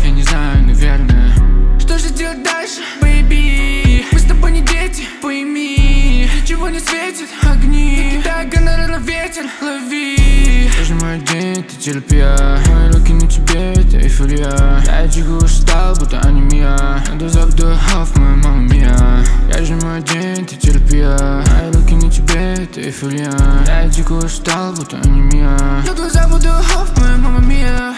я не знаю, наверное. Что же делать дальше, бэйби? Мы с тобой не дети, пойми. Ничего не светит, огни. Кидай гонорар на ветер, лови. Ты же мой день, ты терапия. Мои руки на тебе, это эйфория. Я дико устал, будто анемия. Надо вдохов, моя мама мия. Я же мой день, ты терапия. Мои руки на тебе, это эйфория. Я дико устал, будто анемия. Я глаза вдохов, моя мама мия.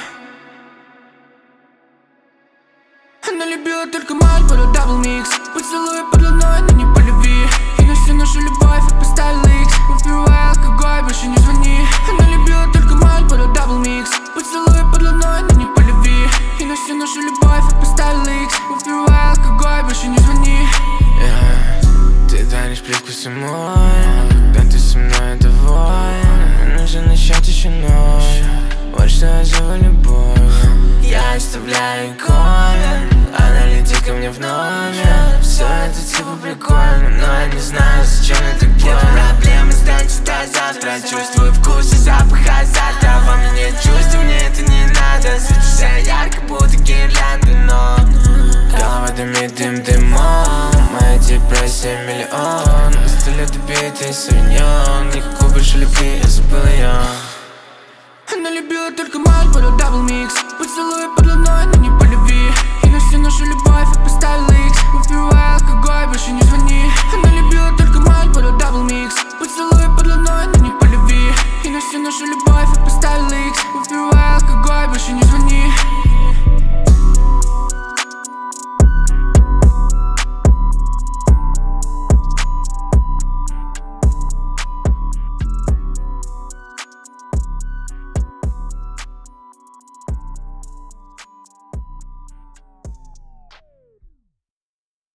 Она любила только Мальборо, дабл микс. Поцелуй под луной, но не по любви. И на всю нашу любовь я поставил икс. Выпивай алкоголь, больше не звони. Она любила только Мальборо, дабл микс. Поцелуй под луной, но не по любви. И на всю нашу любовь я поставил икс. Выпивай алкоголь, больше не звони. Ты даришь привкус мой, когда ты со мной доволен. Мне нужно начать еще ночь. Вот что я зову любовь. Я оставляю иконы, она летит ко мне в номер. Все это типа прикольно, но я не знаю, зачем я так делаю. Проблемы станет до завтра. Чувствую вкус и запах азарта. Во мне нет чувств, мне это не надо. Светишься ярко, будто гирлянда, но голова дымит дымом. Моя депрессия миллион. Пистолет убитый, савиньон. Никакой больше любви, я забыл ее. Она любила только Мальборо, дабл микс. Поцелуй под луной, но не по любви. И на всю нашу любовь я поставил икс. Выпивай алкоголь, больше не звони. Она любила только Мальборо, дабл микс.